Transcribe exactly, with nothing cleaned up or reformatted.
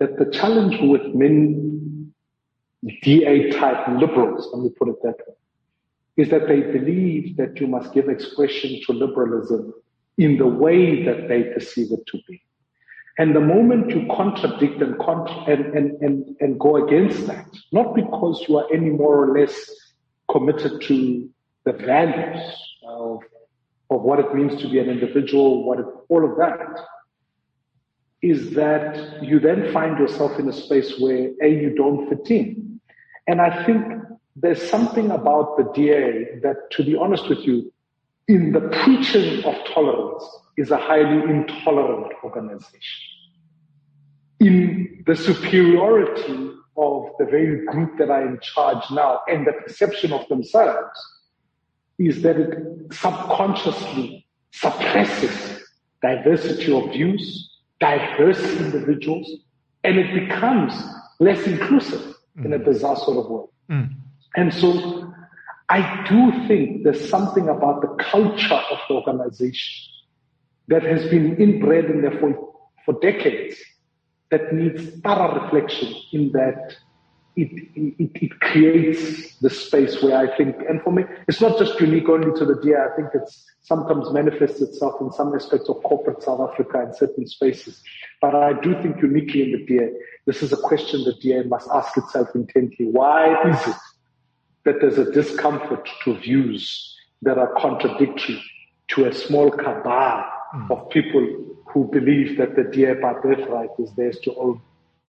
that the challenge with many D A-type liberals, let me put it that way, is that they believe that you must give expression to liberalism in the way that they perceive it to be. And the moment you contradict and, contra- and, and, and, and go against that, not because you are any more or less committed to the values of, of what it means to be an individual, what it, all of that, is that you then find yourself in a space where, A, you don't fit in. And I think there's something about the D A that, to be honest with you, in the preaching of tolerance, is a highly intolerant organization. In the superiority of the very group that are in charge now and the perception of themselves, is that it subconsciously suppresses diversity of views, diverse individuals, and it becomes less inclusive mm. in a bizarre sort of way. Mm. And so I do think there's something about the culture of the organization that has been inbred in there for, for decades that needs thorough reflection, in that it, it, it creates the space where I think, and for me, it's not just unique only to the D A. I think it's sometimes manifests itself in some aspects of corporate South Africa in certain spaces. But I do think uniquely in the D A, this is a question the D A must ask itself intently. Why is it that there's a discomfort to views that are contradictory to a small cabal mm. of people who believe that the D A by birthright is theirs to own?